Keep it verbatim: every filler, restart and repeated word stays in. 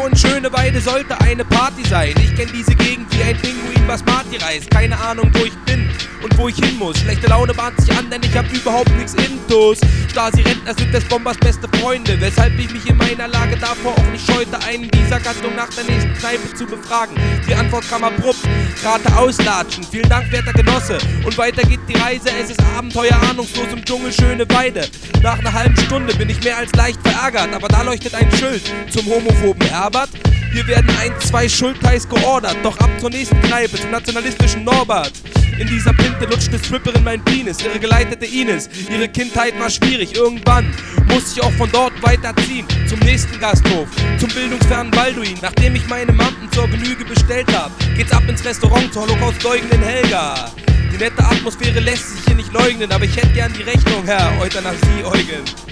Homo in Schöneweide sollte eine Party sein. Ich kenn diese Gegend wie ein Pinguin, was Marty reist. Keine Ahnung, wo ich bin und wo ich hin muss. Schlechte Laune bahnt sich an, denn ich hab überhaupt nix Intus. Stasi-Rentner sind des Bombers beste Freunde, weshalb ich mich in meiner Lage davor auch nicht scheute, einen dieser Gattung nach der nächsten Kneipe zu befragen. Die Antwort kam abrupt, Rate auslatschen. Vielen Dank, werter Genosse. Und weiter geht die Reise, es ist Abenteuer ahnungslos im Dschungel Schöneweide. Nach einer halben Stunde bin ich mehr als leicht verärgert, aber da leuchtet ein Schild zum homophoben Herbert. Hier werden ein, zwei Schultheiß geordert, doch ab zur nächsten Kneipe, zum nationalistischen Norbert. In dieser Pinte lutschte Stripperin mein Penis, ihre geleitete Ines. Ihre Kindheit war schwierig, irgendwann musste ich auch von dort weiterziehen. Zum nächsten Gasthof, zum bildungsfernen Balduin. Nachdem ich meine Mampen zur Genüge bestellt hab, geht's ab ins Restaurant zur Holocaust-leugenden Helga. Die nette Atmosphäre lässt sich hier nicht leugnen, aber ich hätte gern die Rechnung, Herr Euthanasie-Eugen.